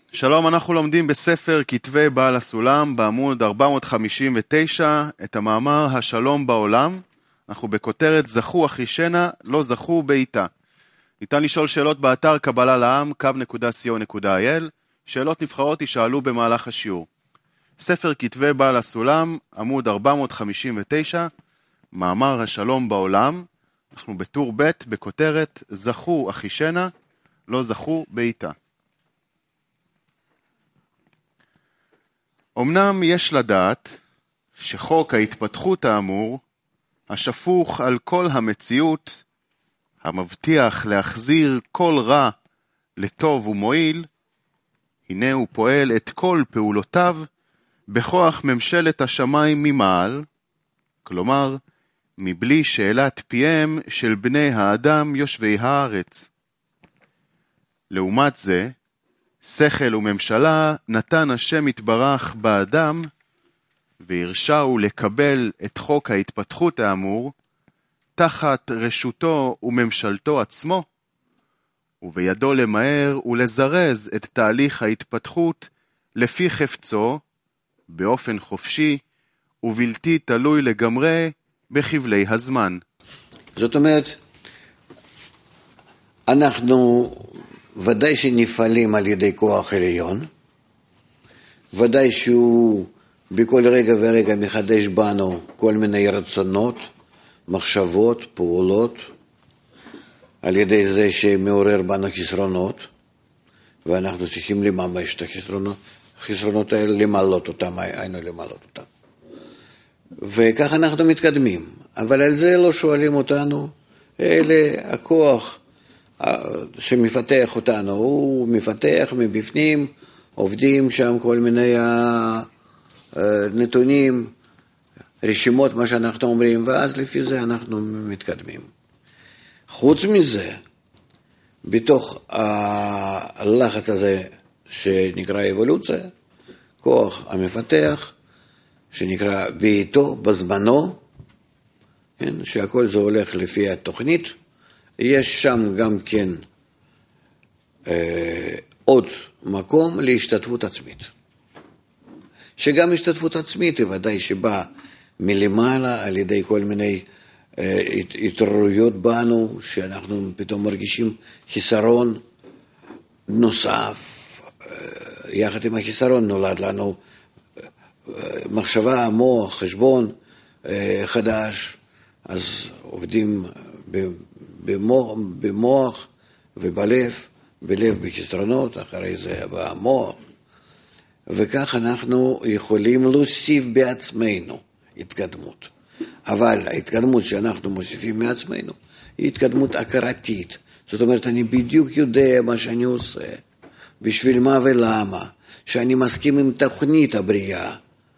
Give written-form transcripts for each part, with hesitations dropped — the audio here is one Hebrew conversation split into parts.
שלום, אנחנו לומדים בספר כתבי בעל הסולם בעמוד 459 את המאמר השלום בעולם. אנחנו בכותרת זכו אחישנה, לא זכו בעיתה. ניתן לשאול שאלות באתר קבלה לעם, kub.co.il. שאלות נבחרות יישאלו במהלך השיעור. ספר כתבי בעל הסולם, עמוד 459, מאמר השלום בעולם. אנחנו בטור ב' בכותרת זכו אחישנה, לא זכו בעיתה. אמנם יש לדעת שחוק ההתפתחות האמור, השפוך על כל המציאות, המבטיח להחזיר כל רע לטוב ומועיל, הנה הוא פועל את כל פעולותיו בכוח ממשלת השמיים ממעל, כלומר, מבלי שאלת פיהם של בני האדם יושבי הארץ. לעומת זה, שכל וממשלה נתן השם יתברך באדם, והרשהו לקבל את חוק ההתפתחות האמור, תחת רשותו וממשלתו עצמו, ובידו למהר ולזרז את תהליך ההתפתחות לפי חפצו, באופן חופשי ובלתי תלוי לגמרי בחבלי הזמן. זאת אומרת, אנחנו ודאי שנפעלים על ידי כוח עליון, ודאי שהוא בכל רגע ורגע מחדש בנו כל מיני רצונות, מחשבות, פעולות, על ידי זה שמעורר בנו חסרונות, ואנחנו צריכים לממש את החסרונות האלה, למלות אותם, היינו למלות אותם. וכך אנחנו מתקדמים, אבל על זה לא שואלים אותנו, אלה הכוח שמפתח אותנו, הוא מפתח מבפנים, עובדים שם כל מיני נתונים, רשימות, מה שאנחנו אומרים, ואז לפי זה אנחנו מתקדמים. חוץ מזה, בתוך הלחץ הזה שנקרא אבולוציה, כוח המפתח, שנקרא בעיתו, בזמנו, כן, שהכל זה הולך לפי התוכנית, יש שם גם כן עוד מקום להשתתפות עצמית. שגם השתתפות עצמית היא ודאי שבאה מלמעלה על ידי כל מיני התעוררויות בנו, שאנחנו פתאום מרגישים חיסרון נוסף. יחד עם החיסרון נולד לנו מחשבה, מוח, חשבון חדש, אז עובדים במוח ובלב, בלב בחסרונות, אחרי זה במוח, וכך אנחנו יכולים להוסיף בעצמנו התקדמות. אבל ההתקדמות שאנחנו מוסיפים מעצמנו היא התקדמות הכרתית. זאת אומרת, אני בדיוק יודע מה שאני עושה, בשביל מה ולמה, שאני מסכים עם תוכנית הבריאה,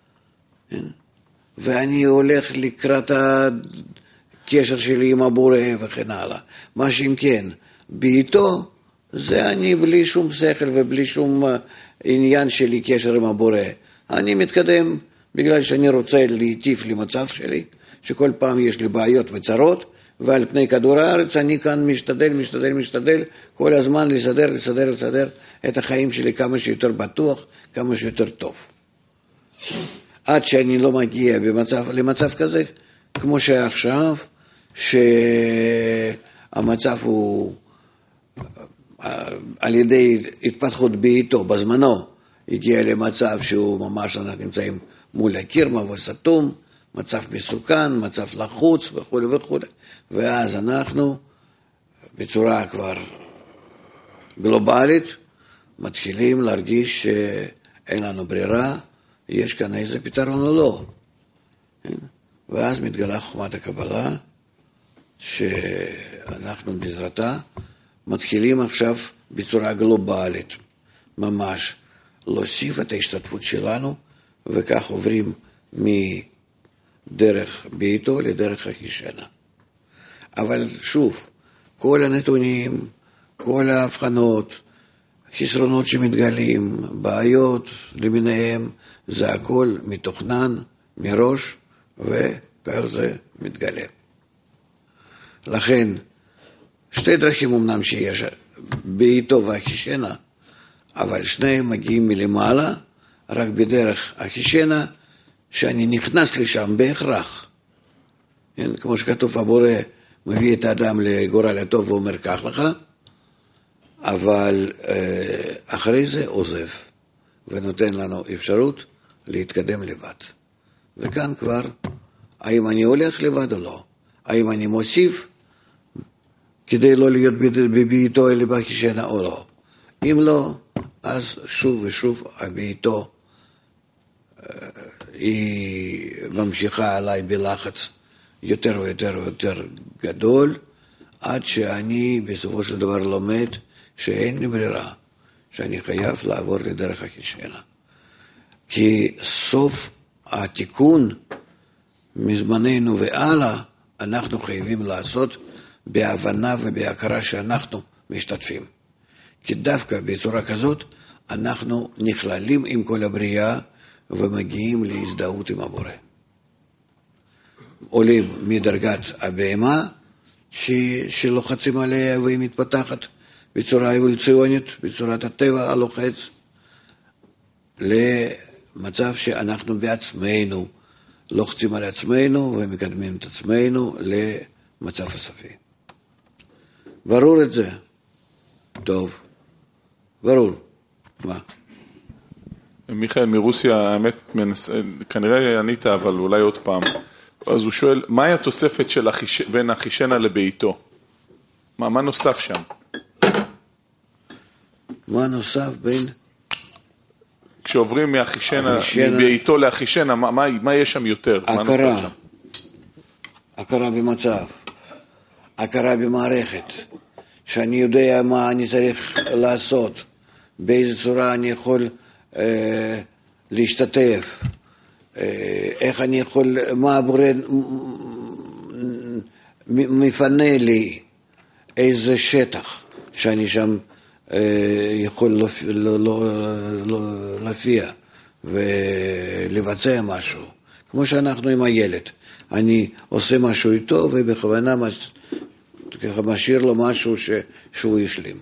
ואני הולך לקראת הקשר שלי עם הבורא וכן הלאה. מה שאם כן, בעיתו, זה אני בלי שום שכל ובלי שום עניין שלי קשר עם הבורא. אני מתקדם בגלל שאני רוצה להיטיב למצב שלי, שכל פעם יש לי בעיות וצרות, ועל פני כדור הארץ אני כאן משתדל כל הזמן לסדר את החיים שלי כמה שיותר בטוח, כמה שיותר טוב. עד שאני לא מגיע למצב כזה, כמו שעכשיו, שהמצב הוא על ידי התפתחות בעיתו, בזמנו, הגיע למצב שהוא ממש אנחנו נמצאים מול הקיר, מבוא סתום, מצב מסוכן, מצב לחוץ וכו' וכו'. ואז אנחנו בצורה כבר גלובלית מתחילים להרגיש שאין לנו ברירה, יש כאן איזה פתרון או לא. ואז מתגלה חוכמת הקבלה, שאנחנו בעזרתה מתחילים עכשיו בצורה גלובלית, ממש להוסיף את ההשתתפות שלנו, וכך עוברים מדרך בעיתו לדרך אחישנה. אבל שוב, כל הנתונים, כל ההבחנות, חסרונות שמתגלים, בעיות למיניהם, זה הכל מתוכנן, מראש, וכך זה מתגלה. לכן, שתי דרכים אמנם שיש בעיתו ואחישנה, אבל שניהם מגיעים מלמעלה, רק בדרך החישנה, שאני נכנס לשם בהכרח. כן? כמו שכתוב, הבורא מביא את האדם לגורל הטוב ואומר כך לך, אבל אחרי זה עוזב, ונותן לנו אפשרות להתקדם לבד. וכאן כבר, האם אני הולך לבד או לא? האם אני מוסיף כדי לא להיות בביתו אלא בחישנה או לא? אם לא, אז שוב ושוב הביתו היא ממשיכה עליי בלחץ יותר ויותר ויותר גדול, עד שאני בסופו של דבר לומד שאין לי ברירה, שאני חייב לעבור לדרך החישנה. כי סוף התיקון מזמננו והלאה, אנחנו חייבים לעשות בהבנה ובהכרה שאנחנו משתתפים. כי דווקא בצורה כזאת אנחנו נכללים עם כל הבריאה ומגיעים להזדהות עם הבורא. עולים מדרגת הבהמה שלוחצים עליה והיא מתפתחת בצורה אבולוציונית, בצורת הטבע הלוחץ, למצב שאנחנו בעצמנו לוחצים על עצמנו ומקדמים את עצמנו למצב הסופי. ברור את זה? טוב, ברור. מה? מיכאל מרוסיה, האמת, כנראה ענית, אבל אולי עוד פעם. אז הוא שואל, מהי התוספת של בין החישנה לביתו? מה נוסף שם? מה נוסף בין? כשעוברים מביתו להחישנה, מה יש שם יותר? הכרה. הכרה במצב. הכרה במערכת. שאני יודע מה אני צריך לעשות. באיזה צורה אני יכול להשתתף. איך אני יכול, מה הבורא מפנה לי, איזה שטח שאני שם יכול להופיע ולבצע משהו. כמו שאנחנו עם הילד. אני עושה משהו איתו ובכוונה משאיר לו משהו שהוא ישלים.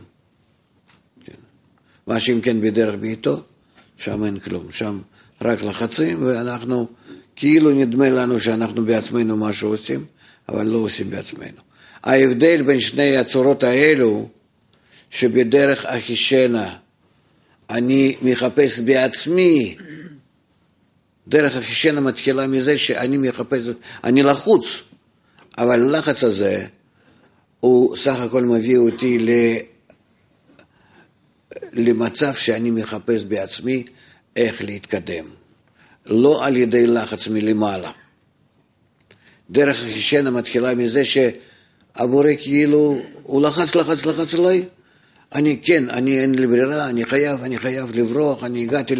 מה שאם כן בדרך ביתו, שם אין כלום. שם רק לחצים, ואנחנו, כאילו נדמה לנו שאנחנו בעצמנו משהו עושים, אבל לא עושים בעצמנו. ההבדל בין שני הצורות האלו, שבדרך החישנה אני מחפש בעצמי, דרך החישנה מתחילה מזה שאני מחפש, אני לחוץ, אבל הלחץ הזה, הוא סך הכל מביא אותי למצב שאני מחפש בעצמי איך להתקדם. לא על ידי לחץ מלמעלה. דרך החישנה מתחילה מזה שהבורא כאילו, הוא לחץ עליי. אני אין לי ברירה, אני חייב לברוח, אני הגעתי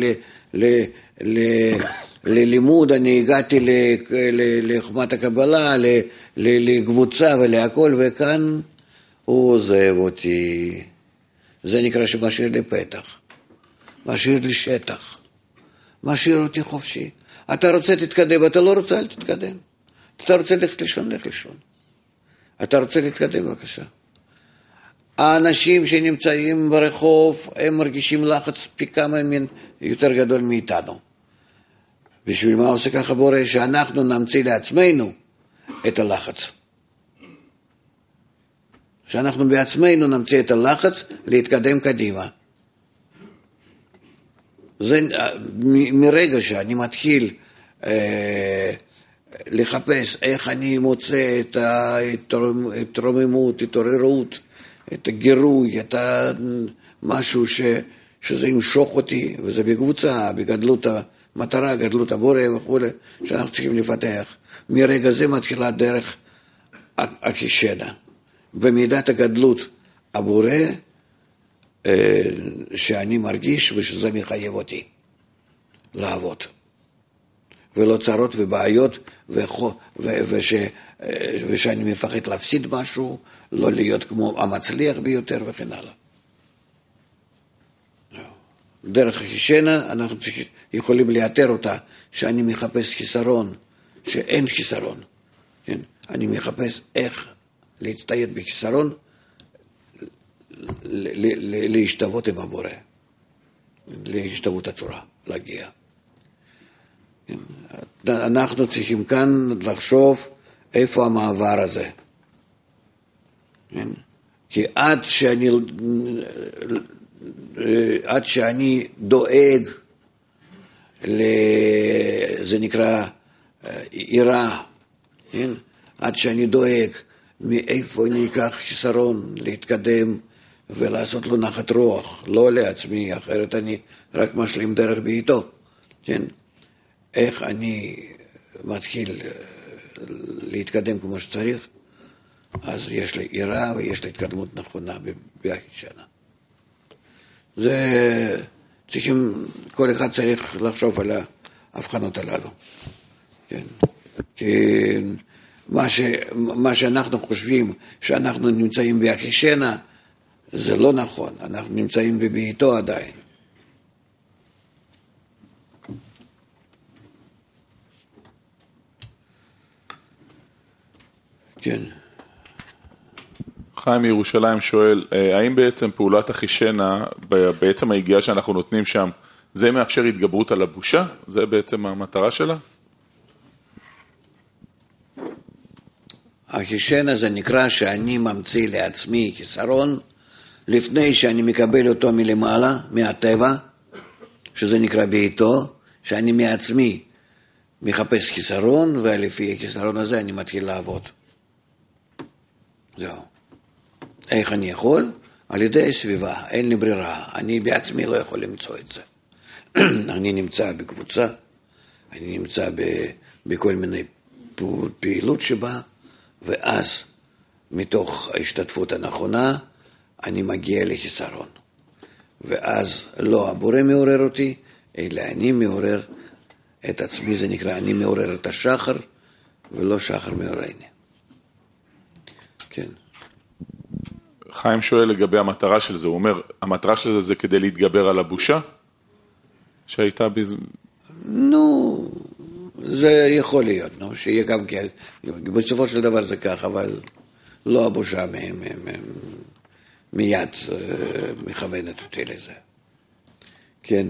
ללימוד, אני הגעתי לחוכמת הקבלה, לקבוצה ולהכל, וכאן הוא עוזב אותי. זה נקרא שמשאיר לי פתח, משאיר לי שטח, משאיר אותי חופשי. אתה רוצה תתקדם, אתה לא רוצה אל תתקדם. אתה רוצה ללכת לישון, לך לישון. אתה רוצה להתקדם, בבקשה. האנשים שנמצאים ברחוב, הם מרגישים לחץ פי כמה יותר גדול מאיתנו. בשביל מה עושה ככה בורא? שאנחנו נמציא לעצמנו את הלחץ. שאנחנו בעצמנו נמציא את הלחץ להתקדם קדימה. זה מרגע שאני מתחיל לחפש איך אני מוצא את התרוממות, התעוררות, את הגירוי, את משהו שזה ימשוך אותי, וזה בקבוצה, בגדלות המטרה, גדלות הבורא וכו', שאנחנו צריכים לפתח. מרגע זה מתחילה דרך החישנה. במידת הגדלות הבורא שאני מרגיש ושזה מחייב אותי לעבוד. ולא צרות ובעיות ושאני מפחד להפסיד משהו, לא להיות כמו המצליח ביותר וכן הלאה. דרך החישנה אנחנו יכולים לאתר אותה, שאני מחפש חיסרון, שאין חיסרון. אני מחפש איך להצטייד בחיסרון, להשתוות עם הבורא. להשתוות הצורה, להגיע. אנחנו צריכים כאן לחשוב איפה המעבר הזה. כי עד שאני דואג, זה נקרא עירה, עד שאני דואג מאיפה אני אקח חיסרון להתקדם ולעשות לו נחת רוח, לא לעצמי, אחרת אני רק משלים דרך בעיתו. איך אני מתחיל להתקדם כמו שצריך, אז יש לי עירה ויש לי התקדמות נכונה בהחישנה. זה צריכים, כל אחד צריך לחשוב על ההבחנות הללו. כן. כי מה שאנחנו חושבים שאנחנו נמצאים בהחישנה, זה לא נכון, אנחנו נמצאים בביתו עדיין. כן. חיים מירושלים שואל, האם בעצם פעולת החישנה, בעצם היגיעה שאנחנו נותנים שם, זה מאפשר התגברות על הבושה? זה בעצם המטרה שלה? החישנה זה נקרא שאני ממציא לעצמי חיסרון, לפני שאני מקבל אותו מלמעלה, מהטבע, שזה נקרא בעיתו, שאני מעצמי מחפש חיסרון, ולפי החיסרון הזה אני מתחיל לעבוד. זהו. איך אני יכול? על ידי סביבה, אין לי ברירה, אני בעצמי לא יכול למצוא את זה. אני נמצא בקבוצה, אני נמצא בכל מיני פעילות שבה, ואז מתוך ההשתתפות הנכונה, אני מגיע לחיסרון. ואז לא הבורא מעורר אותי, אלא אני מעורר את עצמי, זה נקרא, אני מעורר את השחר, ולא שחר מעוררני. כן. חיים שואל לגבי המטרה של זה, הוא אומר, המטרה של זה כדי להתגבר על הבושה? שהייתה נו, זה יכול להיות, נו, שיהיה גם כן, בסופו של דבר זה כך, אבל לא הבושה מיד מכוונת אותי לזה. כן.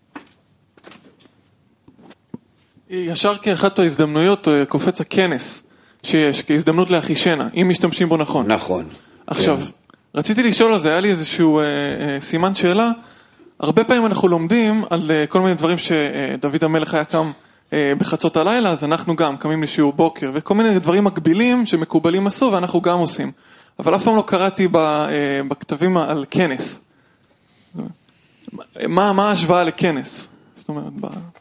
ישר כאחת ההזדמנויות קופץ הכנס שיש, כהזדמנות להחישנה, אם משתמשים בו נכון. נכון. עכשיו, רציתי לשאול על זה, היה לי איזשהו סימן שאלה, הרבה פעמים אנחנו לומדים על כל מיני דברים שדוד המלך היה קם בחצות הלילה, אז אנחנו גם קמים לשיעור בוקר, וכל מיני דברים מקבילים שמקובלים עשו ואנחנו גם עושים. אבל אף פעם לא קראתי בכתבים על כנס. מה ההשוואה לכנס? זאת אומרת,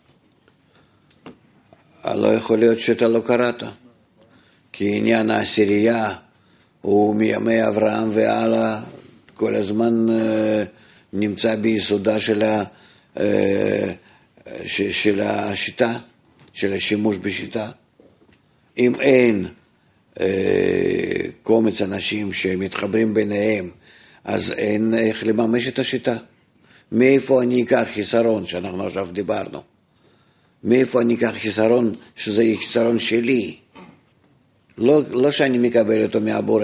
לא יכול להיות שאתה לא קראת, כי עניין העשירייה הוא מימי אברהם והלאה, כל הזמן נמצא ביסודה של השיטה, של השימוש בשיטה. אם אין קומץ אנשים שמתחברים ביניהם, אז אין איך לממש את השיטה. מאיפה אני אקח חיסרון שאנחנו עכשיו דיברנו? מאיפה אני אקח חיסרון שזה חיסרון שלי? לא שאני מקבל אותו מהבורא.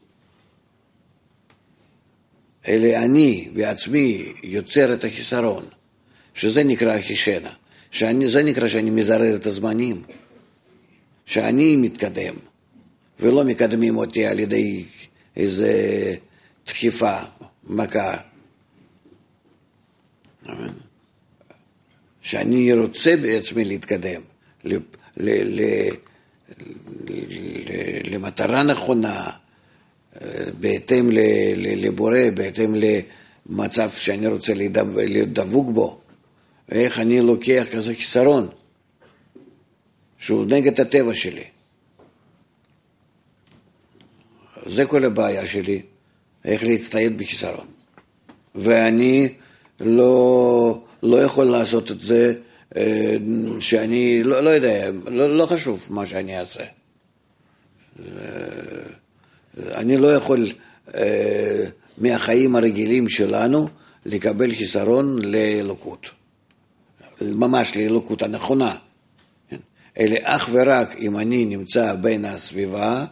אלא אני בעצמי יוצר את החיסרון, שזה נקרא החישנה. זה נקרא שאני מזרז את הזמנים, שאני מתקדם, ולא מקדמים אותי על ידי איזה דחיפה, מכה. שאני רוצה בעצמי להתקדם למטרה נכונה, בהתאם לבורא, בהתאם למצב שאני רוצה להיות דבוק בו. איך אני לוקח כזה חיסרון שהוא נגד הטבע שלי. זה כל הבעיה שלי, איך להצטייד בחיסרון. ואני לא יכול לעשות את זה, שאני לא יודע, לא חשוב מה שאני אעשה. אני לא יכול מהחיים הרגילים שלנו לקבל חיסרון לאלוקות. ממש לאלוקות הנכונה. אלא אך ורק אם אני נמצא בין הסביבה,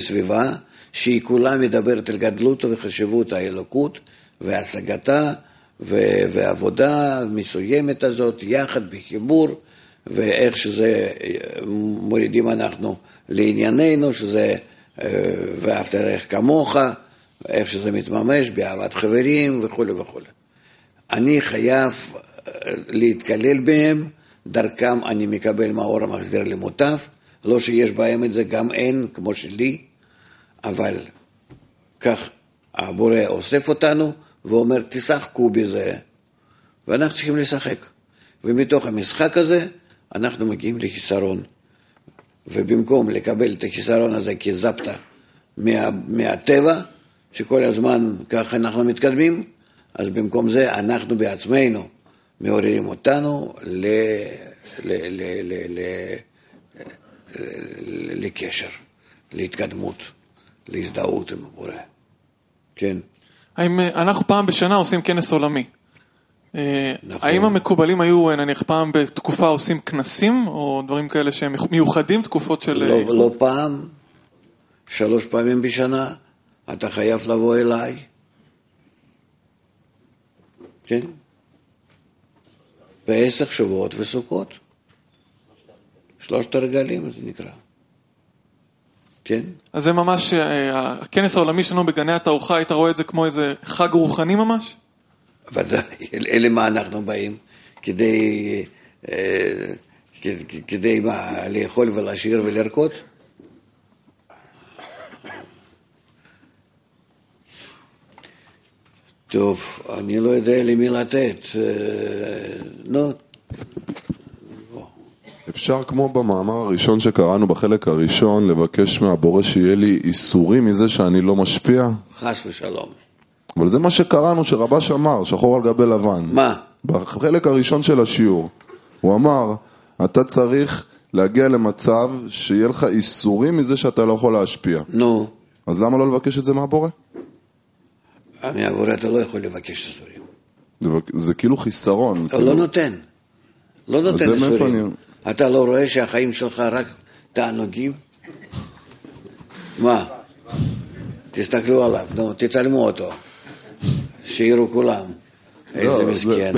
בסביבה, שהיא כולה מדברת על גדלות וחשיבות האלוקות והשגתה ועבודה מסוימת הזאת, יחד בחיבור, ואיך שזה מורידים אנחנו לענייננו, שזה ואהבת לרעך כמוך, איך שזה מתממש באהבת חברים וכו' וכו'. אני חייב להתקלל בהם, דרכם אני מקבל מאור המחזיר למוטב, לא שיש בהם את זה, גם אין, כמו שלי, אבל כך הבורא אוסף אותנו ואומר, תשחקו בזה, ואנחנו צריכים לשחק. ומתוך המשחק הזה, אנחנו מגיעים לחיסרון. ובמקום לקבל את החיסרון הזה כזפתה מהטבע, שכל הזמן ככה אנחנו מתקדמים, אז במקום זה אנחנו בעצמנו מעוררים אותנו לקשר, להתקדמות, להזדהות עם הבורא. כן. האם אנחנו פעם בשנה עושים כנס עולמי? נכון. האם המקובלים היו נניח פעם בתקופה עושים כנסים או דברים כאלה שהם מיוחדים, תקופות של... לא פעם, 3 פעמים בשנה, אתה חייב לבוא אליי. כן? ב10 שבועות וסוכות. 3 הרגלים, זה נקרא. כן? אז זה ממש, הכנס העולמי שלנו בגני התערוכה, היית רואה את זה כמו איזה חג רוחני ממש? ודאי, אלה מה אנחנו באים, כדי מה, לאכול ולשיר ולרקוד? טוב, אני לא יודע למי לתת. נו. אפשר כמו במאמר הראשון שקראנו בחלק הראשון, לבקש מהבורא שיהיה לי איסורים מזה שאני לא משפיע? חס ושלום. אבל זה מה שקראנו, שרבש אמר, שחור על גבי לבן. מה? בחלק הראשון של השיעור. הוא אמר, אתה צריך להגיע למצב שיהיה לך איסורים מזה שאתה לא יכול להשפיע. נו. אז למה לא לבקש את זה מהבורא? מהבורא אתה לא יכול לבקש איסורים. זה כאילו חיסרון. הוא לא נותן. לא נותן איסורים. אתה לא רואה שהחיים שלך רק תענוגים? מה? תסתכלו עליו, נו, תצלמו אותו. שיראו כולם. איזה מסכן,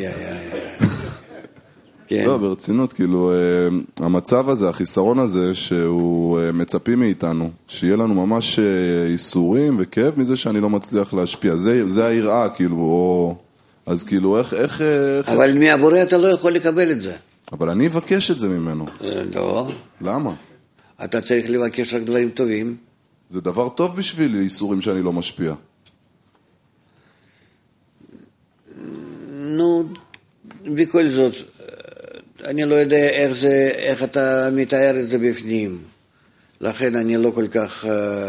כן. לא, ברצינות, כאילו, המצב הזה, החיסרון הזה, שהוא מצפים מאיתנו, שיהיה לנו ממש איסורים וכאב מזה שאני לא מצליח להשפיע. זה היראה, כאילו, או... אז כאילו, איך... אבל מהבורא אתה לא יכול לקבל את זה. אבל אני אבקש את זה ממנו. לא. למה? אתה צריך לבקש רק דברים טובים. זה דבר טוב בשביל איסורים שאני לא משפיע. נו, בכל זאת, אני לא יודע איך אתה מתאר את זה בפנים. לכן אני לא כל כך...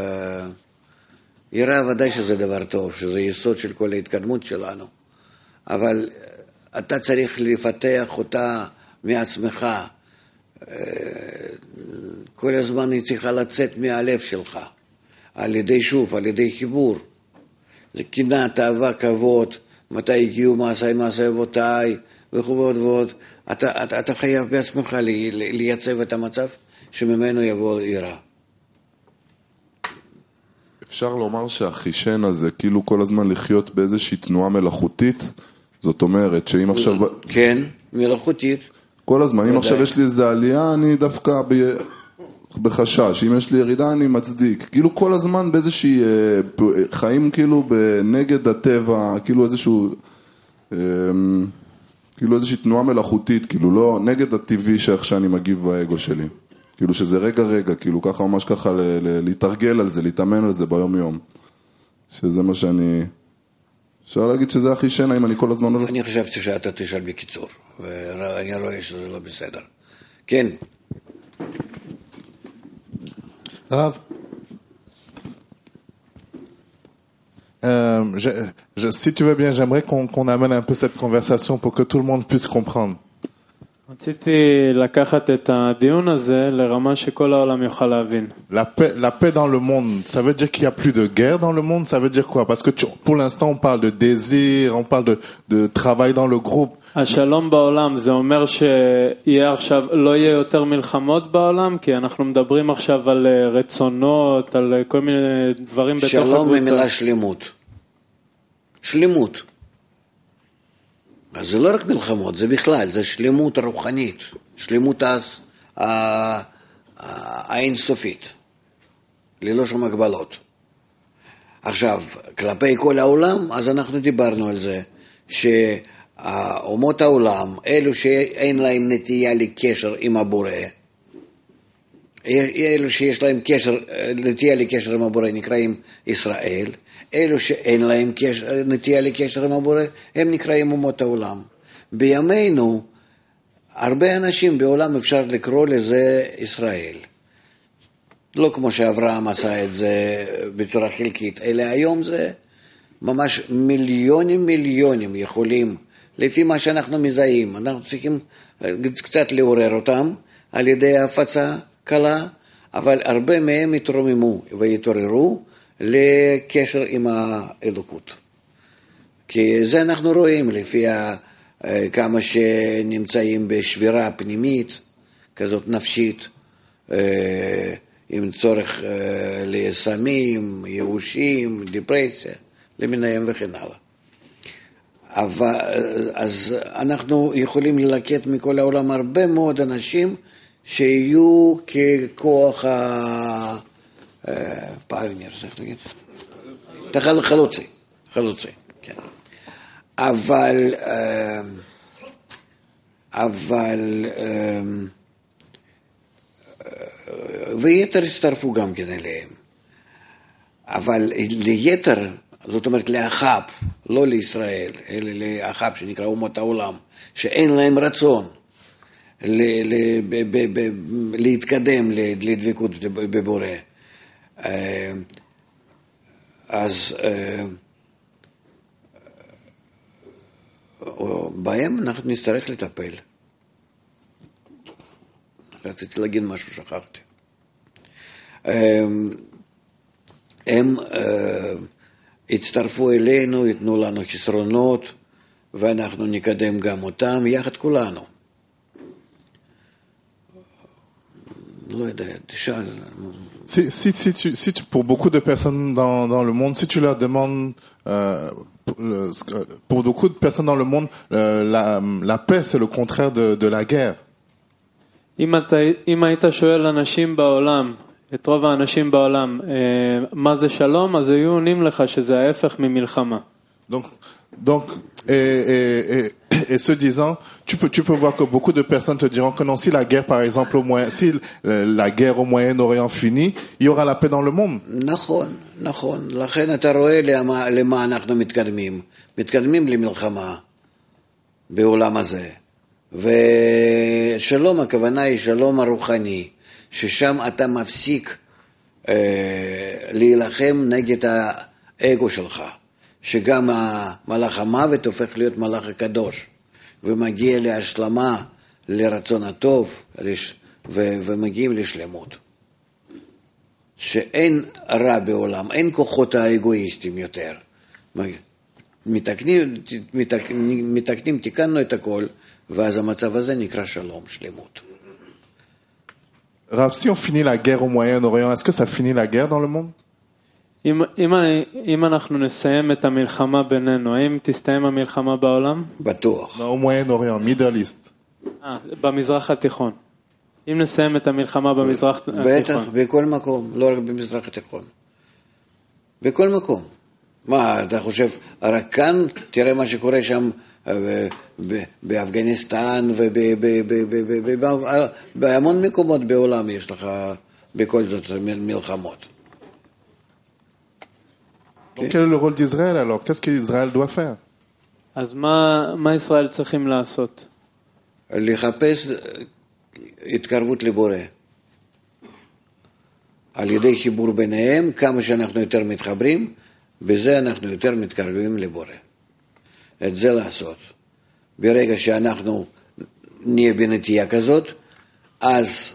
יראה ודאי שזה דבר טוב, שזה יסוד של כל ההתקדמות שלנו. אבל אתה צריך לפתח אותה מעצמך. כל הזמן היא צריכה לצאת מהלב שלך. על ידי חיבור. זה קנאה, תאווה, כבוד, מתי הגיעו מעשי אבותיי, וכו' ועוד. אתה חייב בעצמך לייצב את המצב שממנו יבוא יראה. אפשר לומר שהחישן הזה, כאילו כל הזמן לחיות באיזושהי תנועה מלאכותית, זאת אומרת שאם עכשיו... כן, מלאכותית. כל הזמן, אם עכשיו יש לי איזו עלייה, אני דווקא בחשש, אם יש לי ירידה אני מצדיק, כאילו כל הזמן באיזושהי חיים כאילו בנגד הטבע, כאילו איזושהי תנועה מלאכותית, כאילו לא נגד הטבעי שאיך שאני מגיב באגו שלי, כאילו שזה רגע, כאילו ככה ממש ככה להתרגל על זה, להתאמן על זה ביום יום, שזה מה שאני... אפשר להגיד שזה הכי שנה אם אני כל הזמן הולך... אני חשבתי שאתה תשאל בקיצור, ואני רואה שזה לא בסדר. כן. Rav, si tu veux bien, j'aimerais qu'on amène un peu cette conversation pour que tout le monde puisse comprendre. רציתי לקחת את הדיון הזה לרמה שכל העולם יוכל להבין. La paix dans le monde, ça veut dire qu'il n'y a plus de guerre dans le monde, ça veut dire quoi? Parce que pour l'instant on parle de désir, on parle de travail dans le groupe. השלום בעולם זה אומר שיהיה עכשיו, לא יהיה יותר מלחמות בעולם, כי אנחנו מדברים עכשיו על רצונות, על כל מיני דברים בתוך הקבוצה. שלום במילה שלמות. שלמות. אז זה לא רק מלחמות, זה בכלל, זה שלמות רוחנית, שלמות האינסופית, ללא שום הגבלות. עכשיו, כלפי כל העולם, אז אנחנו דיברנו על זה, שאומות העולם, אלו שאין להם נטייה לקשר עם הבורא, אלו שיש להם נטייה לקשר עם הבורא נקראים ישראל, אלו שאין להם נטייה לקשר עם הבורא, הם נקראים אומות העולם. בימינו, הרבה אנשים בעולם אפשר לקרוא לזה ישראל. לא כמו שאברהם עשה את זה בצורה חלקית, אלא היום זה ממש מיליונים יכולים, לפי מה שאנחנו מזהים. אנחנו צריכים קצת לעורר אותם על ידי הפצה קלה, אבל הרבה מהם יתרוממו ויתעוררו לקשר עם האלוקות. כי זה אנחנו רואים לפי כמה שנמצאים בשבירה פנימית, כזאת נפשית, עם צורך לסמים, ייאושים, דיפרסיה, למיניהם וכן הלאה. אז אנחנו יכולים ללקט מכל העולם הרבה מאוד אנשים שיהיו ככוח הפיוניר, צריך להגיד? חלוצי, כן. אבל ויתר הצטרפו גם כן אליהם. אבל ליתר, זאת אומרת לאחב, לא לישראל, אלא לאחב שנקרא אומות העולם, שאין להם רצון להתקדם לדבקות בבורא. אז בהם אנחנו נצטרך לטפל. רציתי להגיד משהו, שכחתי. הם הצטרפו אלינו, ייתנו לנו חסרונות, ואנחנו נקדם גם אותם, יחד כולנו. לא יודע, תשאל. Pour beaucoup de personnes dans le monde, si tu leur demandes, pour beaucoup de personnes dans le monde, la paix, c'est le contraire de la guerre. אם היית שואל אנשים בעולם, את רוב האנשים בעולם, מה זה שלום, אז היו עונים לך שזה ההפך ממלחמה. Donc, et ce disant, tu peux voir que beaucoup de personnes te diront que non, si la guerre, par exemple, si la guerre au Moyen-Orient finit, il y aura la paix dans le monde. נכון. לכן אתה רואה למה אנחנו מתקדמים למלחמה בעולם הזה. ושלום, הכוונה היא שלום הרוחני, ששם אתה מפסיק להילחם נגד האגו שלך. שגם מלאך המוות הופך להיות מלאך הקדוש, ומגיע להשלמה, לרצון הטוב, ומגיעים לשלמות. שאין רע בעולם, אין כוחות האגואיסטים יותר. מתקנים, תיקנו את הכל, ואז המצב הזה נקרא שלום, שלמות. Rav, si on finit la guerre au Moyen-Orient, est-ce que ça finit la guerre dans le monde? אם אנחנו נסיים את המלחמה בינינו, האם תסתיים המלחמה בעולם? בטוח. Au Moyen-Orient, Middle East. במזרח התיכון. אם נסיים את המלחמה במזרח התיכון. בטח, בכל מקום, לא רק במזרח התיכון. בכל מקום. מה, אתה חושב, רק כאן, תראה מה שקורה שם באפגניסטן ובהמון מקומות בעולם יש לך בכל זאת מלחמות. Quel est le rôle d'Israël alors? Qu'est-ce qu'Israël doit faire? אז מה ישראל צריכים לעשות? לחפש התקרבות לבורא. על ידי חיבור ביניהם, כמה שאנחנו יותר מתחברים, בזה אנחנו יותר מתקרבים לבורא. את זה לעשות. ברגע שאנחנו נהיה בנטייה כזאת, אז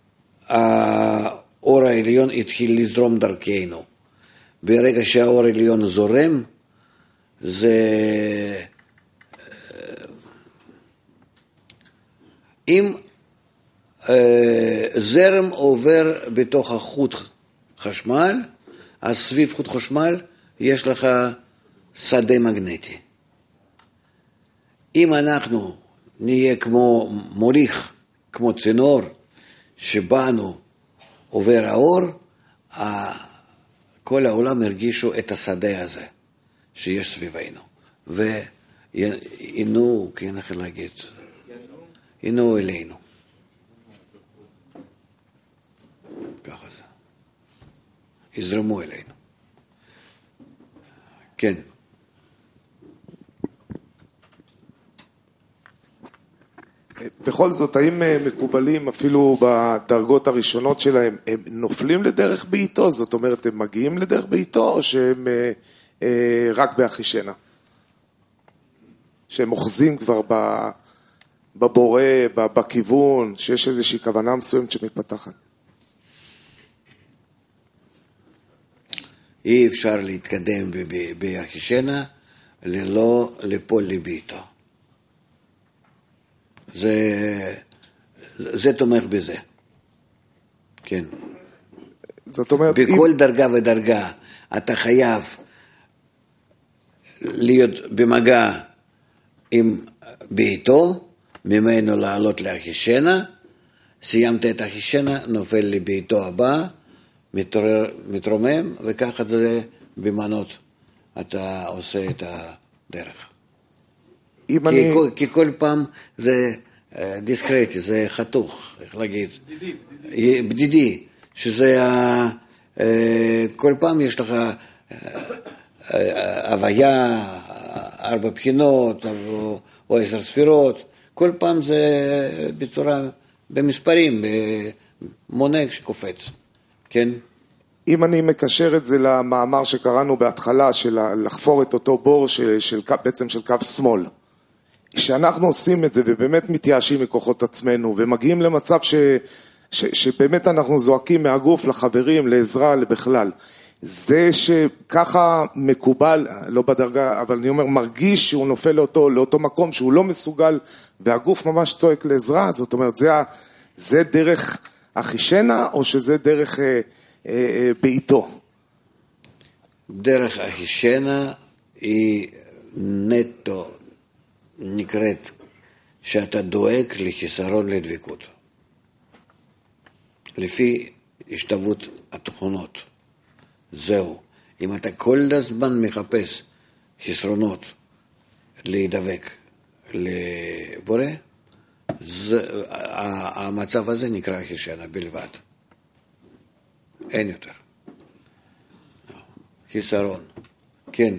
האור העליון התחיל לזרום דרכנו. ברגע שהאור העליון זורם, זה... אם זרם עובר בתוך החוט חשמל, אז סביב חוט חשמל יש לך שדה מגנטי. אם אנחנו נהיה כמו מוליך, כמו צינור, שבאנו עובר האור, כל העולם הרגישו את השדה הזה שיש סביבנו. ועינו, כן, איך להגיד, עינו אלינו. ככה זה. יזרמו אלינו. כן. בכל זאת, האם מקובלים אפילו בדרגות הראשונות שלהם, הם נופלים לדרך בעיתו? זאת אומרת, הם מגיעים לדרך בעיתו, או שהם רק באחישנה? שהם אוחזים כבר בבורא, בכיוון, שיש איזושהי כוונה מסוימת שמתפתחת? אי אפשר להתקדם באחישנה ללא ליפול לביתו. זה תומך בזה. כן. זאת אומרת, בכל דרגה ודרגה אתה חייב להיות במגע עם ביתו, ממנו לעלות לאחישנה, סיימת את אחישנה, נופל לביתו הבא, מתרומם, וככה זה במנות אתה עושה את הדרך. כי כל פעם זה דיסקרטי, זה חתוך, איך להגיד? בדידי, שזה כל פעם יש לך הוויה, 4 בחינות, או 10 ספירות, כל פעם זה בצורה, במספרים, במונה שקופץ, כן? אם אני מקשר את זה למאמר שקראנו בהתחלה, של לחפור את אותו בור בעצם של קו שמאל, שאנחנו עושים את זה ובאמת מתייאשים מכוחות עצמנו ומגיעים למצב שבאמת אנחנו זועקים מהגוף לחברים, לעזרה, בכלל. זה שככה מקובל, לא בדרגה, אבל אני אומר, מרגיש שהוא נופל לאותו מקום שהוא לא מסוגל, והגוף ממש צועק לעזרה. זאת אומרת, זה דרך אחישנה, או שזה דרך בעיתו? דרך אחישנה היא נטו נקראת שאתה דואג לחיסרון לדבקות. לפי השתוות התכונות. זהו. אם אתה כל הזמן מחפש חסרונות להידבק לבורא, המצב הזה נקרא אחישנה בלבד. אין יותר. חיסרון. כן.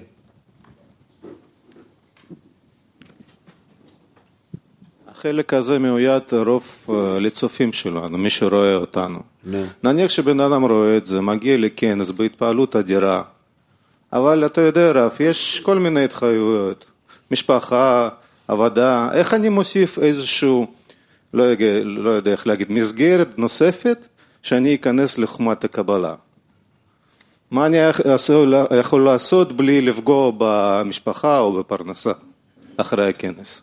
החלק הזה מיועד רוב לצופים שלנו, מי שרואה אותנו. נניח שבן אדם רואה את זה, מגיע לכנס בהתפעלות אדירה, אבל אתה יודע רב, יש כל מיני התחייבויות, משפחה, עבודה, איך אני מוסיף איזשהו, לא יודע איך להגיד, מסגרת נוספת, שאני אכנס לחומת הקבלה. מה אני יכול לעשות בלי לפגוע במשפחה או בפרנסה אחרי הכנס?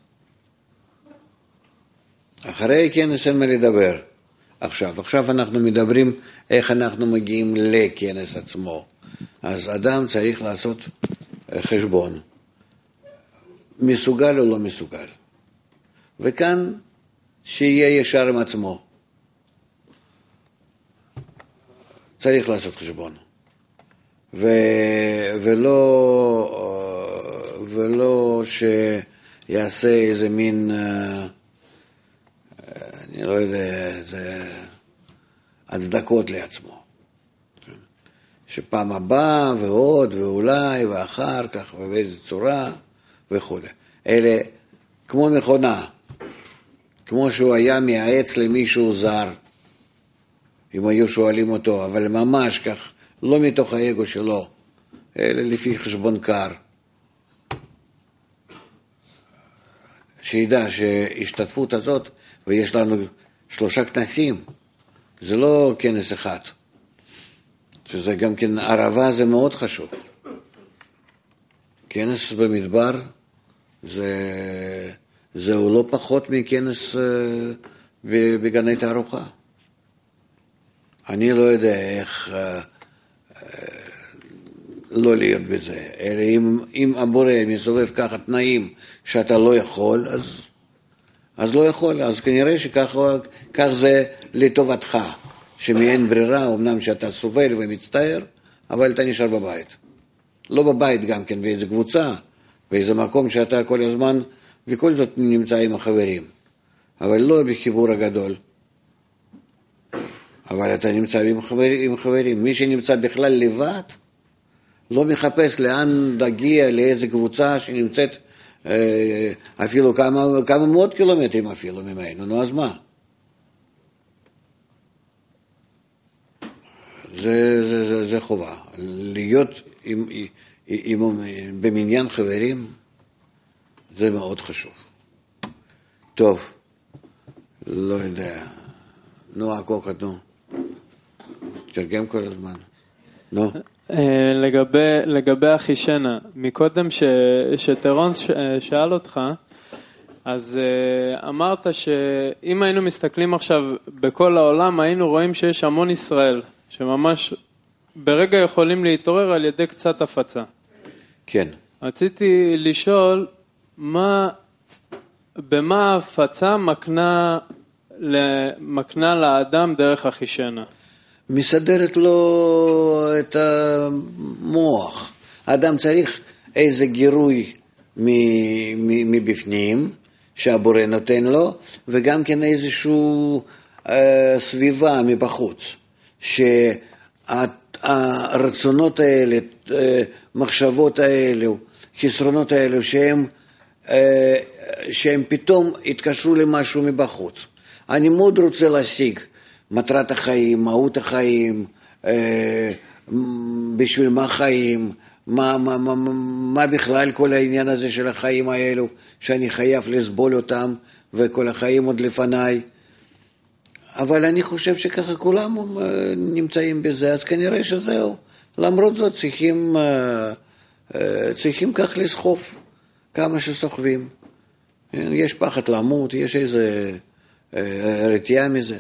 אחרי הכנס אין מה לדבר. עכשיו אנחנו מדברים איך אנחנו מגיעים לכנס עצמו. אז אדם צריך לעשות חשבון. מסוגל או לא מסוגל. וכאן שיהיה ישר עם עצמו. צריך לעשות חשבון. ולא שיעשה איזה מין, אני לא יודע, זה הצדקות לעצמו. שפעם הבאה ועוד ואולי ואחר כך ובאיזו צורה וכו'. אלה כמו מכונה, כמו שהוא היה מייעץ למישהו זר, אם היו שואלים אותו, אבל ממש כך, לא מתוך האגו שלו, אלא לפי חשבון קר. שידע שהשתתפות הזאת, ויש לנו 3 כנסים, זה לא כנס אחד. שזה גם כן, ערבה זה מאוד חשוב. כנס במדבר, זהו לא פחות מכנס בגני תערוכה. אני לא יודע איך לא להיות בזה. אלא אם הבורא מסובב ככה תנאים שאתה לא יכול, אז לא יכול. אז כנראה שכך זה לטובתך, שמאין ברירה, אמנם שאתה סובל ומצטער, אבל אתה נשאר בבית. לא בבית גם כן, באיזה קבוצה, באיזה מקום שאתה כל הזמן, וכל זאת נמצא עם החברים. אבל לא בחיבור הגדול. אבל אתה נמצא עם חברים. מי שנמצא בכלל לבד, לא מחפש לאן להגיע, לאיזה קבוצה שנמצאת אפילו כמה מאות קילומטרים אפילו ממנו. נו, אז מה? זה חובה. להיות במניין חברים, זה מאוד חשוב. טוב, לא יודע. נו, הקוקת, נו. תרגם כל הזמן. נו. לגבי אחישנה, מקודם שטרון שאל אותך, אז אמרת שאם היינו מסתכלים עכשיו בכל העולם, היינו רואים שיש המון ישראל, שממש ברגע יכולים להתעורר על ידי קצת הפצה. כן. רציתי לשאול, במה ההפצה מקנה לאדם דרך אחישנה? מסדרת לו את המוח. האדם צריך איזה גירוי מבפנים שהבורא נותן לו, וגם כן איזשהו סביבה מבחוץ, שהרצונות האלה, מחשבות האלה, חסרונות האלה, שהם פתאום התקשרו למשהו מבחוץ. אני מאוד רוצה להשיג מטרת החיים, מהות החיים, בשביל מה חיים, מה בכלל כל העניין הזה של החיים האלו, שאני חייב לסבול אותם, וכל החיים עוד לפניי. אבל אני חושב שככה כולם נמצאים בזה, אז כנראה שזהו. למרות זאת צריכים כך לסחוף כמה שסוחבים. יש פחד למות, יש איזה רתיעה מזה.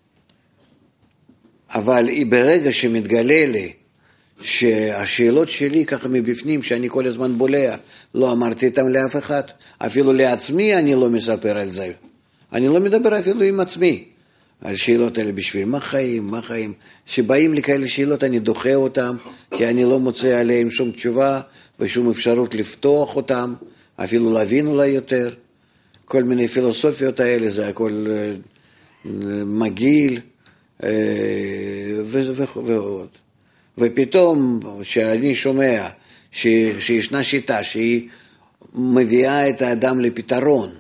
אבל ברגע שמתגלה לי שהשאלות שלי ככה מבפנים, שאני כל הזמן בולע, לא אמרתי איתם לאף אחד, אפילו לעצמי אני לא מספר על זה. אני לא מדבר אפילו עם עצמי על שאלות האלה, בשביל מה חיים, שבאים לי כאלה שאלות אני דוחה אותם, כי אני לא מוצא עליהם שום תשובה ושום אפשרות לפתוח אותם, אפילו להבין אולי יותר. כל מיני פילוסופיות האלה, זה הכל מגעיל ועוד. ופתאום שאני שומע שישנה שיטה שהיא מביאה את האדם לפתרון,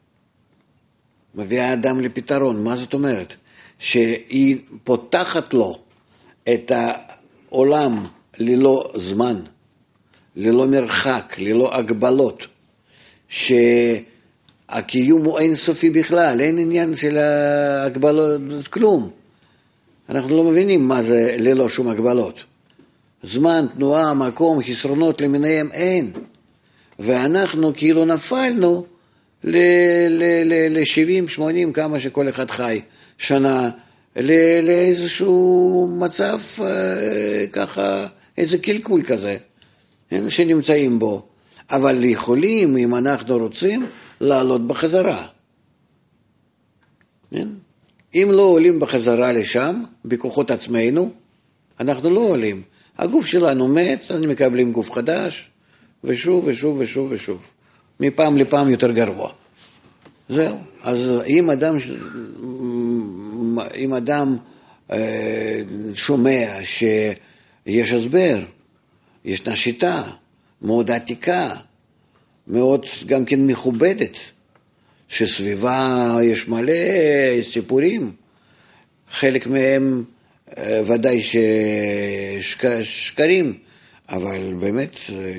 מה זאת אומרת? שהיא פותחת לו את העולם ללא זמן, ללא מרחק, ללא הגבלות, שהקיום הוא אינסופי בכלל, אין עניין של הגבלות, כלום. אנחנו לא מבינים מה זה ללא שום הגבלות. זמן, תנועה, מקום, חסרונות למיניהם אין. ואנחנו כאילו נפלנו ל-70, 80, כמה שכל אחד חי, שנה, לאיזשהו מצב ככה, איזה קלקול כזה, שנמצאים בו. אבל יכולים, אם אנחנו רוצים, לעלות בחזרה. אם לא עולים בחזרה לשם, בכוחות עצמנו, אנחנו לא עולים. הגוף שלנו מת, אז מקבלים גוף חדש, ושוב ושוב ושוב ושוב. מפעם לפעם יותר גרוע. זהו. אז אם אדם שומע שיש הסבר, ישנה שיטה מאוד עתיקה, מאוד גם כן מכובדת, שסביבה יש מלא סיפורים, חלק מהם ודאי שקרים, אבל באמת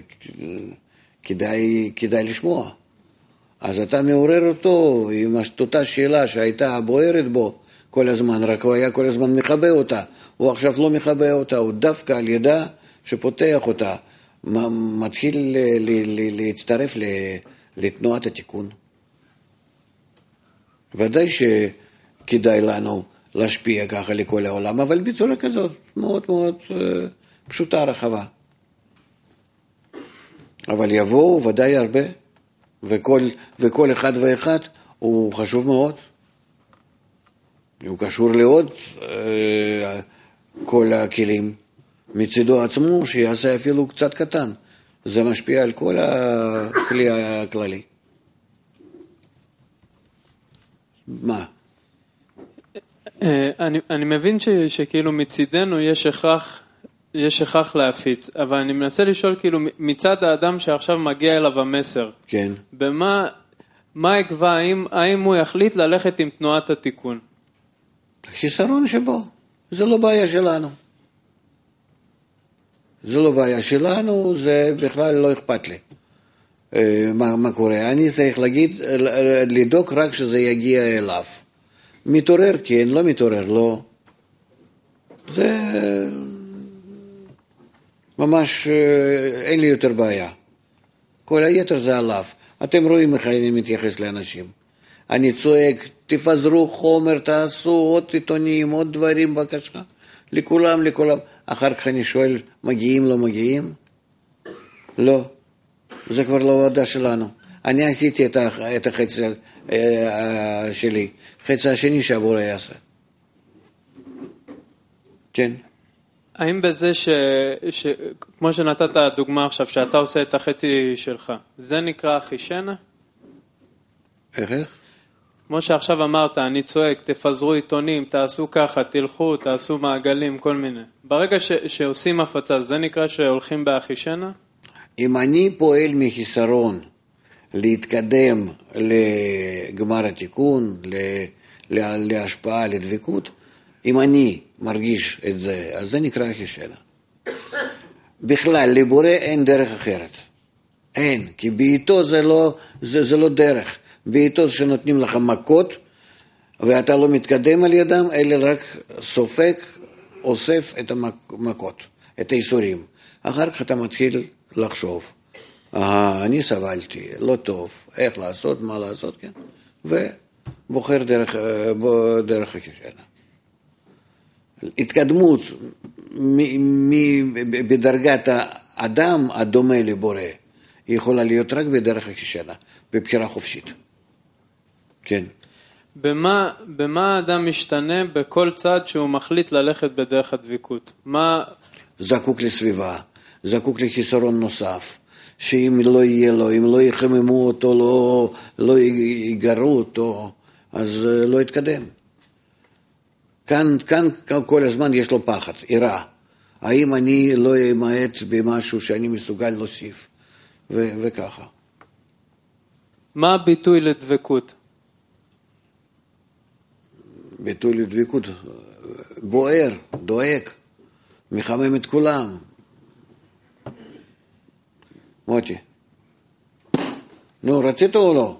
כדאי לשמוע. אז אתה מעורר אותו עם אותה שאלה שהייתה בוערת בו כל הזמן, רק הוא היה כל הזמן מחבא אותה, הוא עכשיו לא מחבא אותה, הוא דווקא על ידה שפותח אותה, מתחיל להצטרף לתנועת התיקון. ודאי שכדאי לנו להשפיע ככה לכל העולם, אבל בצורה כזאת מאוד מאוד פשוטה, רחבה. אבל יבואו ודאי הרבה, וכל אחד ואחד הוא חשוב מאוד. הוא קשור לעוד כל הכלים. מצידו עצמו שיעשה אפילו קצת קטן. זה משפיע על כל הכלי הכללי. מה? אני מבין שכאילו מצידנו יש הכרח להפיץ, אבל אני מנסה לשאול כאילו מצד האדם שעכשיו מגיע אליו המסר. כן. מה יקבע, האם הוא יחליט ללכת עם תנועת התיקון? החיסרון שבו, זה לא בעיה שלנו. זה לא בעיה שלנו, זה בכלל לא אכפת לי. מה קורה? אני צריך לדאוג רק שזה יגיע אליו. מתעורר כן, לא מתעורר לא. זה ממש אין לי יותר בעיה. כל היתר זה עליו. אתם רואים איך אני מתייחס לאנשים. אני צועק, תפזרו חומר, תעשו עוד עיתונים, עוד דברים בבקשה. לכולם. אחר כך אני שואל, מגיעים, לא מגיעים? לא. זה כבר לא עבודה שלנו. אני עשיתי את החצי שלי. חצי השני שהבורא יעשה. כן. האם בזה כמו שנתת דוגמה עכשיו, שאתה עושה את החצי שלך, זה נקרא אחישנה? איך? כמו שעכשיו אמרת, אני צועק, תפזרו עיתונים, תעשו ככה, תלכו, תעשו מעגלים, כל מיני. ברגע שעושים הפצה, זה נקרא שהולכים באחישנה? אם אני פועל מחיסרון להתקדם לגמר התיקון, להשפעה, לדבקות, אם אני מרגיש את זה, אז זה נקרא אחישנה. בכלל, לבורא אין דרך אחרת. אין, כי בעיתו זה לא דרך. בעיתו שנותנים לך מכות, ואתה לא מתקדם על ידם, אלא רק סופק, אוסף את המכות, את האיסורים. אחר כך אתה מתחיל לחשוב, אני סבלתי, לא טוב, איך לעשות, מה לעשות, כן? ובוחר דרך אחישנה. התקדמות בדרגת האדם הדומה לבורא, היא יכולה להיות רק בדרך אחישנה, בבחירה חופשית. כן. במה האדם משתנה בכל צד שהוא מחליט ללכת בדרך הדבקות? מה? זקוק לסביבה, זקוק לחיסרון נוסף, שאם לא יהיה לו, אם לא יחממו אותו, לא יגרו אותו, אז לא יתקדם. כאן כל הזמן יש לו פחד, יראה. האם אני לא אמעט במשהו שאני מסוגל להוסיף, וככה. מה הביטוי לדבקות? ביטוי לדבקות, בוער, דואק, מחמם את כולם. מוטי. נו, רצית או לא?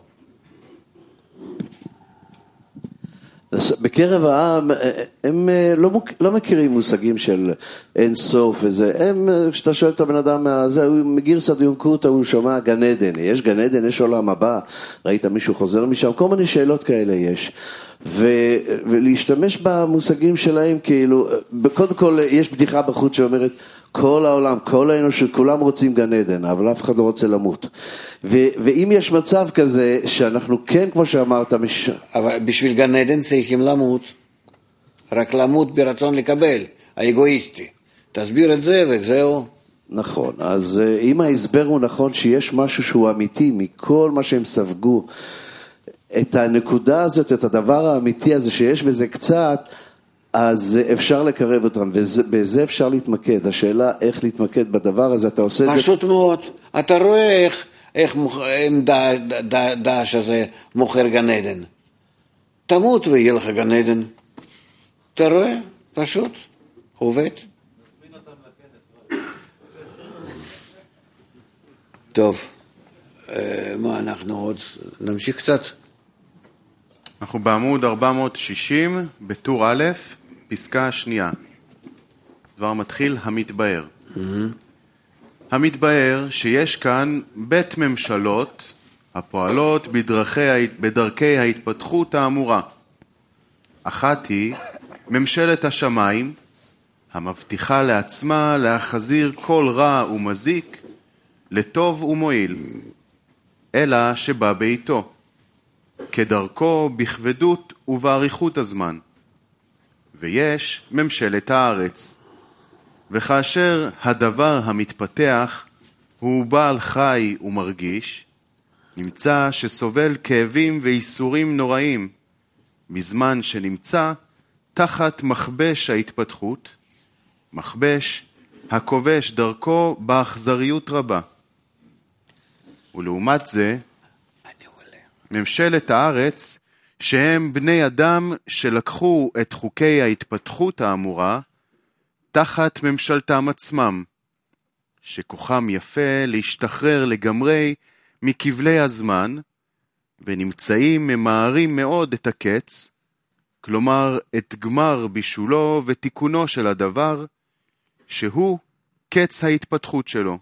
בקרב העם הם לא מכירים מושגים של אין סוף וזה, כשאתה שואל את הבן אדם, מגרסא דיונקותא הוא שומע גן עדן, יש גן עדן, יש עולם הבא, ראית מישהו חוזר משם, כל מיני שאלות כאלה יש, ולהשתמש במושגים שלהם כאילו, קודם כל יש בדיחה בחוץ שאומרת, כל העולם, כל האנושות, כולם רוצים גן עדן, אבל אף אחד לא רוצה למות. ואם יש מצב כזה, שאנחנו כן, כמו שאמרת, אבל בשביל גן עדן צריכים למות. רק למות ברצון לקבל, האגואיסטי. תסביר את זה וזהו. נכון, אז אם ההסבר הוא נכון שיש משהו שהוא אמיתי, מכל מה שהם ספגו, את הנקודה הזאת, את הדבר האמיתי הזה שיש בזה קצת, אז אפשר לקרב אותם, ובזה אפשר להתמקד. השאלה איך להתמקד בדבר הזה, אתה עושה את זה... פשוט מאוד. אתה רואה איך דאעש הזה מוכר גן עדן. תמות ויהיה לך גן עדן. אתה רואה? פשוט. עובד. טוב. מה אנחנו עוד? נמשיך קצת? אנחנו בעמוד 460, בטור א', פסקה שנייה. דבר מתחיל, המתבאר. המתבאר שיש כאן בית ממשלות הפועלות בדרכי ההתפתחות האמורה. אחת היא ממשלת השמיים, המבטיחה לעצמה להחזיר כל רע ומזיק לטוב ומועיל, אלא שבא בעיתו, כדרכו בכבדות ובאריכות הזמן. ויש ממשלת הארץ, וכאשר הדבר המתפתח הוא בעל חי ומרגיש, נמצא שסובל כאבים ואיסורים נוראים, בזמן שנמצא תחת מכבש ההתפתחות, מכבש הכובש דרכו באכזריות רבה. ולעומת זה, ממשלת הארץ, שהם בני אדם שלקחו את חוקי ההתפתחות האמורה, תחת ממשלתם עצמם, שכוחם יפה להשתחרר לגמרי מכבלי הזמן, ונמצאים ממהרים מאוד את הקץ, כלומר את גמר בישולו ותיקונו של הדבר, שהוא קץ ההתפתחות שלו.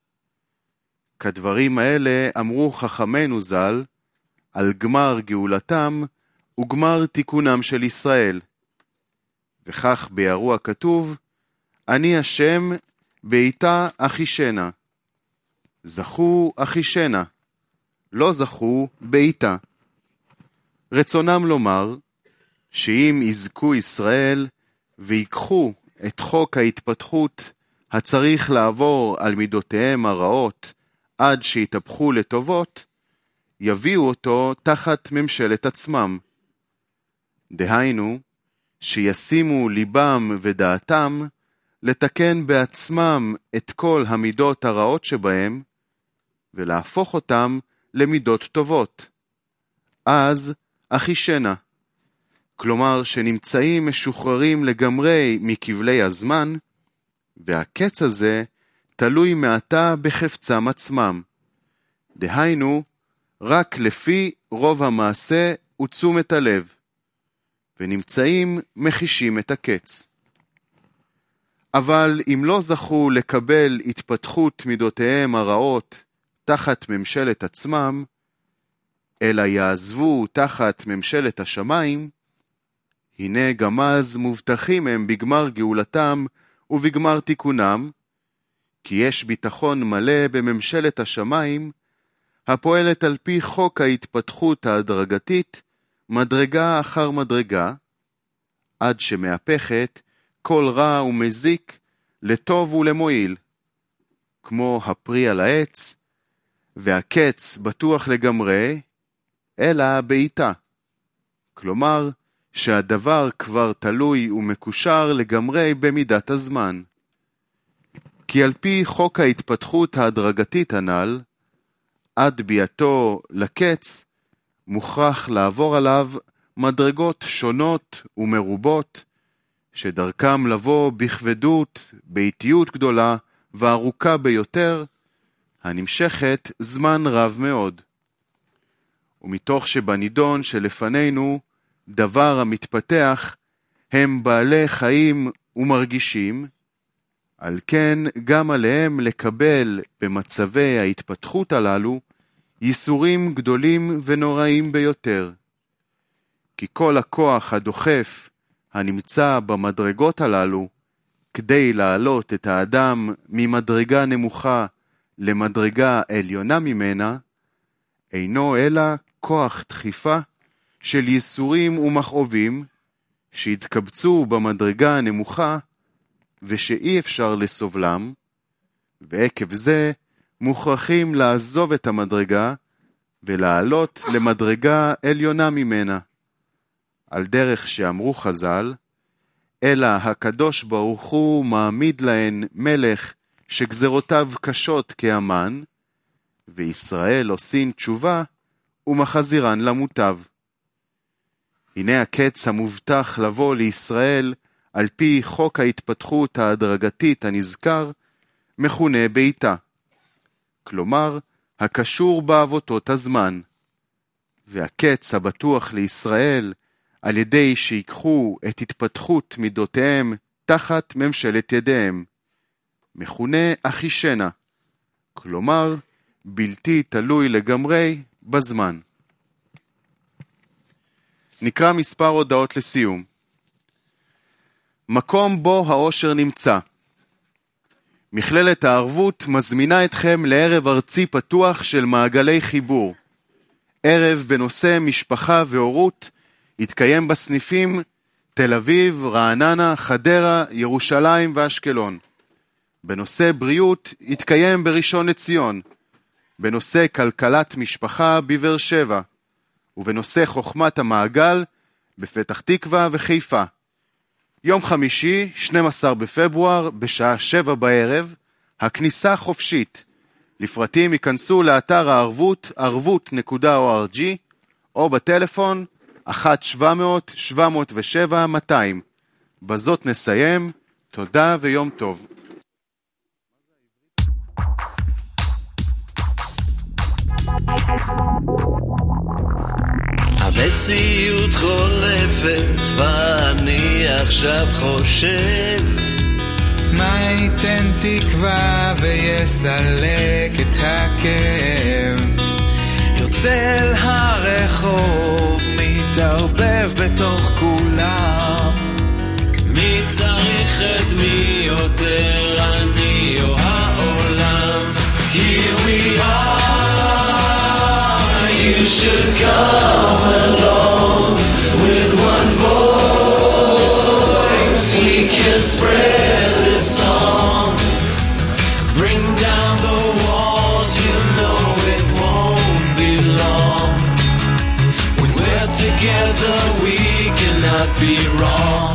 כדברים האלה אמרו חכמינו ז"ל, על גמר גאולתם וגמר תיקונם של ישראל. וכך ביארו הכתוב, אני השם בעיתה אחישנה. זכו אחישנה, לא זכו בעיתה. רצונם לומר, שאם יזכו ישראל ויקחו את חוק ההתפתחות הצריך לעבור על מידותיהם הרעות עד שיתהפכו לטובות, יביאו אותו תחת ממשלת עצמם. דהיינו, שישימו ליבם ודעתם לתקן בעצמם את כל המידות הרעות שבהם, ולהפוך אותם למידות טובות. אז אחישנה, כלומר שנמצאים משוחררים לגמרי מכבלי הזמן, והקץ הזה תלוי מעתה בחפצם עצמם. דהיינו, רק לפי רוב המעשה ותשומת הלב, ונמצאים מחישים את הקץ. אבל אם לא זכו לקבל התפתחות מידותיהם הרעות תחת ממשלת עצמם, אלא יעזבו תחת ממשלת השמיים, הנה גם אז מובטחים הם בגמר גאולתם ובגמר תיקונם, כי יש ביטחון מלא בממשלת השמיים, הפועלת על פי חוק ההתפתחות ההדרגתית, מדרגה אחר מדרגה, עד שמהפכת כל רע ומזיק לטוב ולמועיל, כמו הפרי על העץ, והקץ בטוח לגמרי, אלא בעיתה. כלומר, שהדבר כבר תלוי ומקושר לגמרי במידת הזמן. כי על פי חוק ההתפתחות ההדרגתית הנ"ל, עד ביאתו לקץ, מוכרח לעבור עליו מדרגות שונות ומרובות, שדרכם לבוא בכבדות, באיטיות גדולה וארוכה ביותר, הנמשכת זמן רב מאוד. ומתוך שבנידון שלפנינו, דבר המתפתח, הם בעלי חיים ומרגישים, על כן גם עליהם לקבל במצבי ההתפתחות הללו, ייסורים גדולים ונוראים ביותר. כי כל הכוח הדוחף הנמצא במדרגות הללו, כדי להעלות את האדם ממדרגה נמוכה למדרגה עליונה ממנה, אינו אלא כוח דחיפה של ייסורים ומכאובים שהתקבצו במדרגה הנמוכה ושאי אפשר לסובלם, ועקב זה מוכרחים לעזוב את המדרגה ולעלות למדרגה עליונה ממנה. על דרך שאמרו חז"ל, אלא הקדוש ברוך הוא מעמיד להן מלך שגזרותיו קשות כאמן, וישראל עושים תשובה ומחזירן למוטב. הנה הקץ המובטח לבוא לישראל על פי חוק ההתפתחות ההדרגתית הנזכר, מכונה בעיתה. כלומר, הקשור בעבותות הזמן. והקץ הבטוח לישראל, על ידי שיקחו את התפתחות מידותיהם תחת ממשלת ידיהם, מכונה אחישנה, כלומר, בלתי תלוי לגמרי בזמן. נקרא מספר הודעות לסיום. מקום בו האושר נמצא. מכללת הערבות מזמינה אתכם לערב ארצי פתוח של מעגלי חיבור. ערב בנושא משפחה והורות יתקיים בסניפים תל אביב, רעננה, חדרה, ירושלים ואשקלון. בנושא בריאות יתקיים בראשון לציון. בנושא כלכלת משפחה בבאר שבע. ובנושא חוכמת המעגל בפתח תקווה וחיפה. יום חמישי, 12 בפברואר, בשעה 7 בערב, הכניסה חופשית. לפרטים ייכנסו לאתר הערבות, ערבות.org, או בטלפון 1-700-707-200. בזאת נסיים. תודה ויום טוב. המציאות חולפת ואני עכשיו חושב מה ייתן תקווה ויסלק את הכאב. יוצא אל הרחוב, מתערבב בתוך כולם. מי צריך את מי יותר, אני או העולם? Here we are, you should come along. With one voice we can spread this song. Bring down the walls, you know it won't be long. When we're together we cannot be wrong.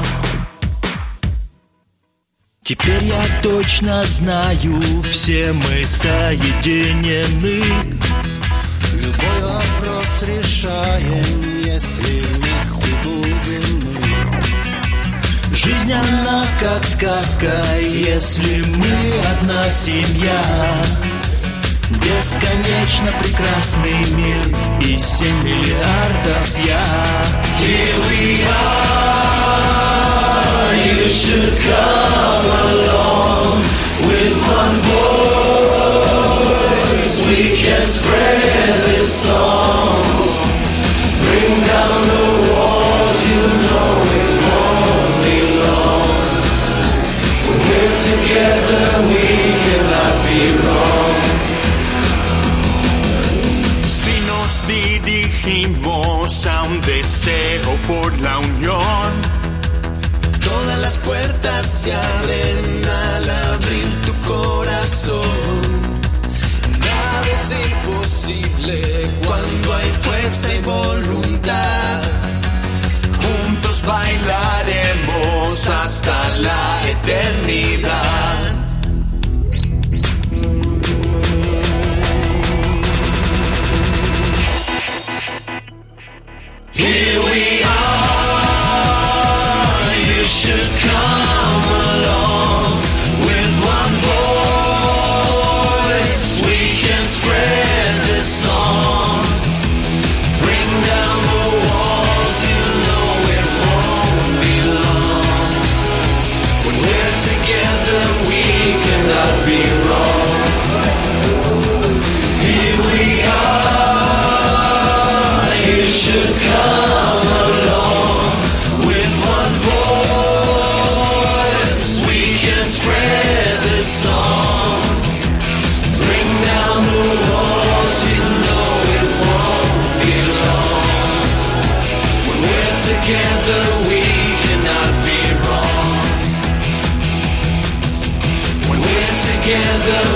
Теперь я точно знаю, все мы соединены. Любой вопрос решаем, если вместе будем мы. Жизнь она как сказка, если мы одна семья. Бесконечно прекрасный мир и 7 миллиардов я. Here we are, you should come along. With one voice we can spread this song. Bring down the walls, you know it won't be long. When we're together we cannot be wrong. Si nos dirigimos a un deseo por la unión, todas las puertas se abren al abrir tu corazón. Nada es imposible cuando hay fuerza y voluntad. Juntos bailaremos hasta la eternidad. Here we are, you should come along. With one voice we can spread this song. Bring down the walls, you know it won't be long. When we're together we cannot be wrong. Here we are, you should come along. With one voice we can spread this song. Bring down the walls, you know it won't be long. When we're together we cannot be wrong. When we're together